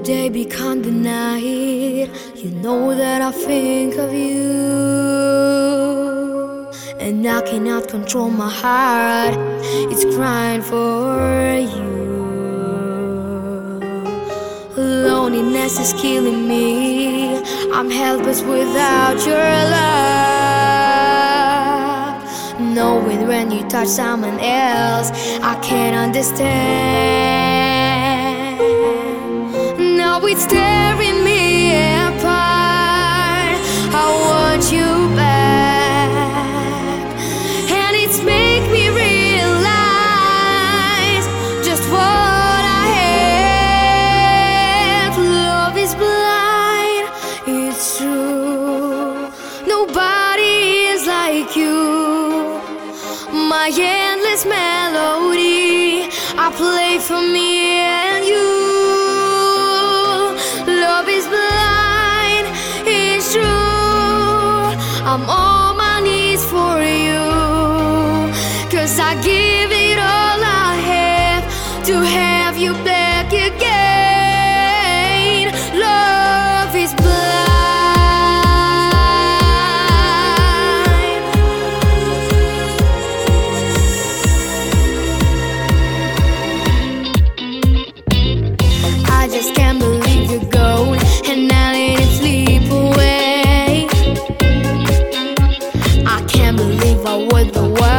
day become the night. You know that I think of you, and I cannot control my heart. It's crying for you. Loneliness is killing me. I'm helpless without your love. Knowing when you touch someone else, I can't understand. Now it's tearing me apart. I want you back, and it's make me realize just what I have. Love is blind, it's true. Nobody is like you. My endless melody I play for me and you. Love is blind, it's true. I'm on my knees for you, 'cause I give it all I have to have you back again. Love is blind. I just can't believe you're gone, and I let it slip away. I can't believe I was the one